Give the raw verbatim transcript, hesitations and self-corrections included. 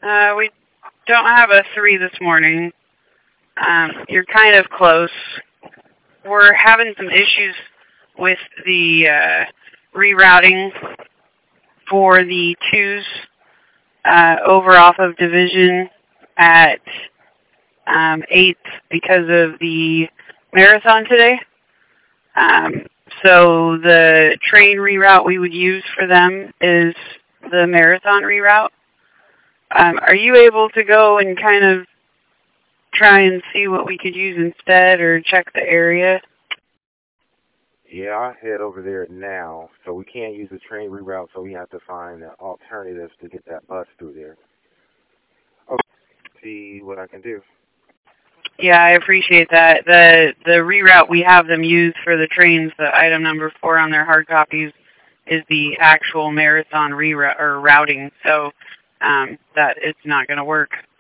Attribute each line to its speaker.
Speaker 1: Uh, we don't have a three this morning. Um, you're kind of close. We're having some issues with the uh, rerouting for the twos uh, over off of Division at um, eighth because of the marathon today. Um, so the train reroute we would use for them is the marathon reroute. Um, are you able to go and kind of try and see what we could use instead or check the area?
Speaker 2: Yeah, I'll head over there now. So we can't use the train reroute, so we have to find alternatives to get that bus through there. Okay, see what I can do.
Speaker 1: Yeah, I appreciate that. The the reroute we have them use for the trains, the item number four on their hard copies, is the actual marathon reroute or routing. So um, that it's not going to work.